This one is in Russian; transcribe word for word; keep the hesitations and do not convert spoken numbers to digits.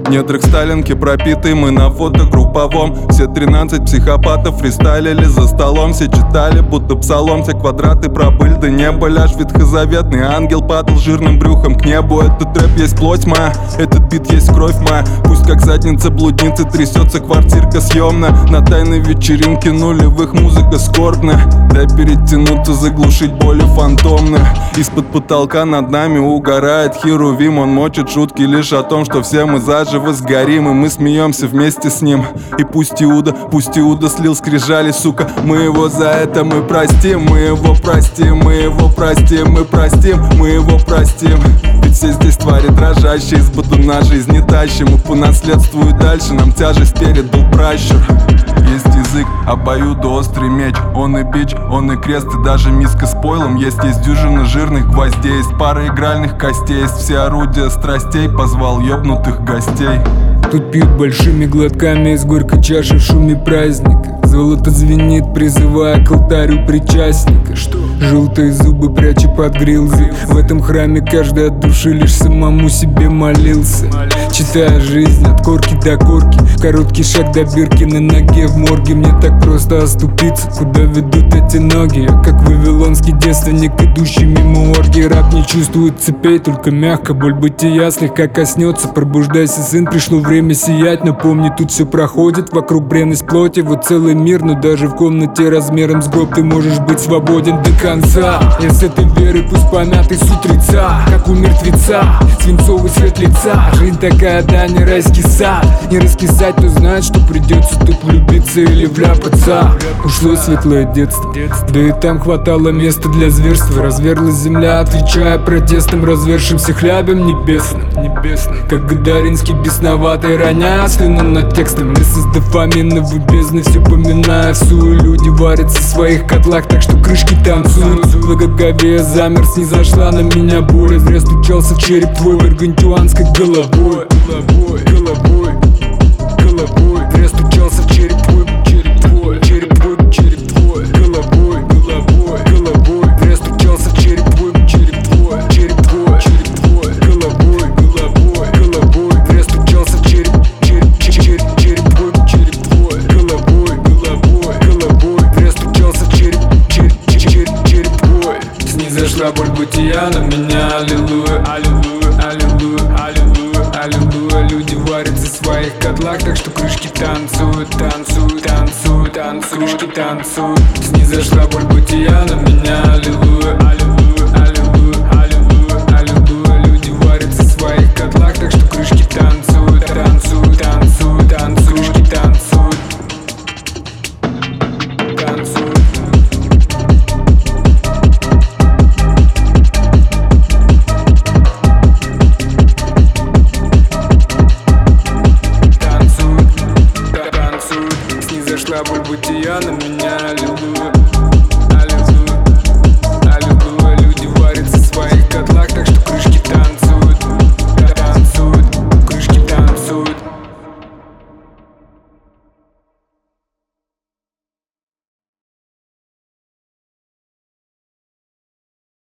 В недрах Сталинки пропиты мы на фотогрупповом. Все тринадцать психопатов фристайлили за столом. Все читали, будто псалом, все квадраты пробыли до неба. Ляж ветхозаветный ангел падал жирным брюхом к небу. Этот рэп есть плоть моя, этот бит есть кровь моя. Пусть как задница блудницы трясется квартирка съемная. На тайной вечеринке нулевых музыка скорбная. Дай перетянуться, заглушить боли фантомные. Из-под потолка над нами угорает Херувим. Он мочит шутки лишь о том, что все мы заживо сгорим. И мы смеемся вместе с ним. И пусть Иуда, пусть Иуда слил скрижали, сука, мы его за это мы простим. Мы его простим, мы его простим, мы простим, мы его простим. Ведь все здесь твари дрожащие, из батуна жизни тащим. И по наследству и дальше нам тяжесть передал пращур. Есть язык, обоюдоострый меч. Он и бич, он и крест, и даже миска с пойлом. Есть, есть дюжина жирных гвоздей, есть пара игральных костей, есть все орудия страстей. Позвал ёбнутых гостей. Тут пьют большими глотками из горькой чаши в шуме праздника. Золото звенит, призывая к алтарю причастника. Что? Желтые зубы пряча под грилзы. В этом храме каждый от души лишь самому себе молился. Читая жизнь от корки до корки, короткий шаг до бирки на ноге в морге. Мне так просто оступиться, куда ведут эти ноги. Я как вавилонский девственник, идущий мимо оргии. Раб не чувствует цепей, только мягко боль бытия слегка коснется. Пробуждайся, сын, пришло время сиять. Но помни, тут все проходит, вокруг бренность плоти. Вот целый мир, но даже в комнате размером с гроб ты можешь быть свободен до конца. Я с этой веры, пусть помятый с утреца, как у мертвеца, свинцовый цвет лица. Жизнь такая, да, не райский сад. Не раскисать, то знает, что придется тут влюбиться или вляпаться. Ушло светлое детство, да и там хватало места для зверства. Разверлась земля, отвечая протестом, развершимся хлябем небесным. Как Гадаринский бесноватый, роняя слюну над текстом. Вместе с дофаминовой бездны все поминая всю. Люди варятся в своих котлах, так что крышки танцуют. В голове замер, снизошла на меня боль. Зря стучался в череп твой гаргантюанской головой. Головой, головой, головой. Зря стучался в череп твой, череп твой, череп твой, череп твой. Головой, головой, головой. Зря стучался в череп твой, череп твой, череп твой, череп твой. Головой, головой, головой. Зря стучался в череп, череп, череп, череп твой, череп твой. Головой, головой, головой. Зря стучался в череп, череп, череп, череп твой. Снизошла боль бытия на меня, аллилуйя, аллилуйя, аллилуйя, аллилуйя, аллилуйя. Люди варятся в своих котлах, так что крышки танцуют, танцуют, танцуют, танцуют, крышки танцуют. Снизошла боль бытия на меня, аллилуйя, аллилуйя, аллилуйя, аллилуйя, аллилуйя. Люди варятся в своих котлах, так что крышки танцуют.